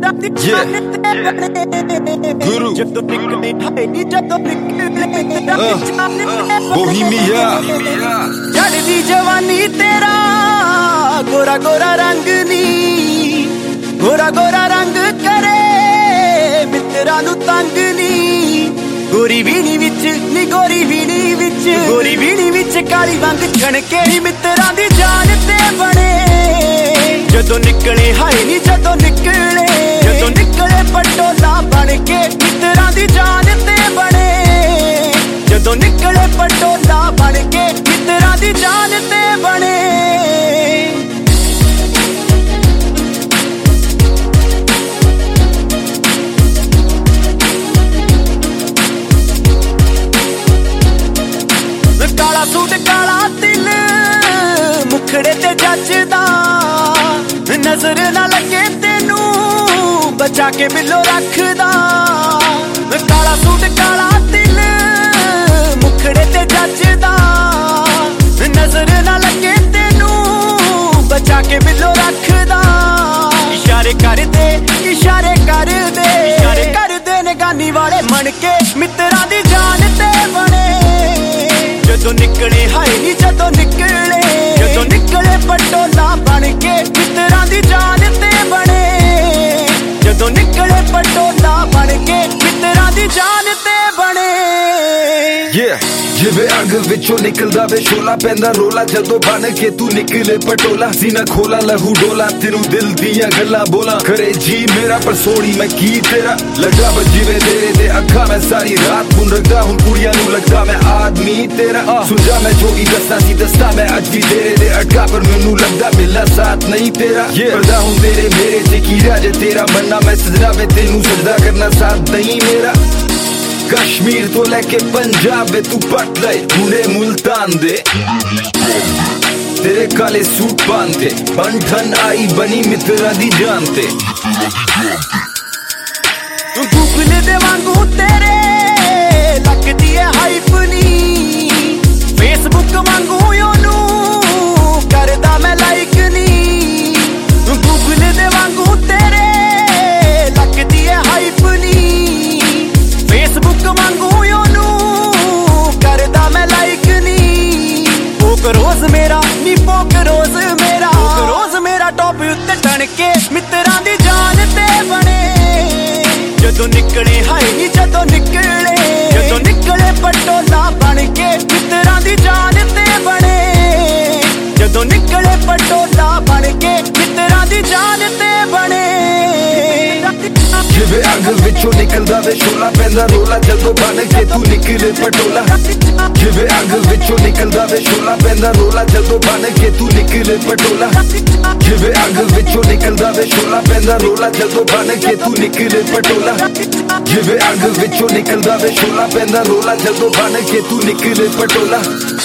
Guru Bohemia जड़दी जवानी तेरा गोरा गोरा रंग नी गोरा गोरा रंग करे मित्रा नू तंग नी गोरी वीणी विच नी गोरी वीणी विच गोरी वीणी विच काली वंग छणके नी मित्रा दी जान ते बने जदों निकले हाय नी जदों निकले पटोला बन के मित्रा दी जान ते बने जदों निकले पटोला बन के मित्रा दी जान ते बने काला सूट काला दिल मुखड़े ते जचदा नजर ना लगे तेनू बचा के बिलो रखदा काला सूट काला दिल मुखड़े ते जचदा नजर ना लगे तेनू बचा के बिलो रखदा इशारे कर दे इशारे कर दे इशारे कर दे निगानी वाले मन के मित्रा दी जान ते बने जदों निकले हाय नी जदों निकले पटोला बन के मित्रा दी जान ते बने जदों निकले पटोला बन के मित्रा दी जान ते बने जिवे अग विचों निकलदा वे शोला पैंदा रोला जदों बन के तू निकले पटोला सीना खोला लहू डोला तेनू दिल दियां गल्लां बोला करे जी मेरा पर सोनी मैं की तेरा लगदा जिवे तेरे दे अखा मैं सारी रात मुन रखदा हुण कुड़ियां नू लगदा मैं आदमी तेरा सुझा मैं जो दस्ता मैं अज भी तेरे दे अटका पर मैनू लगदा मिलना साथ नहीं तेरा करदा हुण तेरे मेरे च की राज तेरा बनना मैं सजदा वे तेनू सजदा करना साथ नहीं मेरा कश्मीर तो लेके पंजाब तू पट ले तूने मुल्तान दे तेरे काले सूट बांधते बंधन आई बनी मित्रा दी जानते गूगल दे वांगू तेरे लगदी है हाइप नी फेसबुक वांगू ओनू करदा मैं लाइक नी गूगल दे वांगू तेरे लगदी है हाइप नी फेसबुक वांगू ओनू करदा मैं लाइक नी पोक रोज मेरा नी पोक रोज मेरा टॉप उत्ते टन के मित्रा दी जान ते बने जदों निकले हाय नी जदों निकले पटोला बन के मित्रा दी जान ते बने जदों निकले पटोला बन के मित्रा दी जान ते बने जिवे अग विचों निकलदा वे शोला पैंदा रोला जदों बन के तू निकले पटोला जिवे अग विचों निकलदा वे शोला पैंदा रोला जदों बन के तू निकले पटोला जिवे अग विचों निकलदा वे शोला पैंदा रोला जदों बन के तू निकले पटोला जिवे अग विचों निकलदा वे शोला पैंदा रोला जदों बन के तू निकले पटोला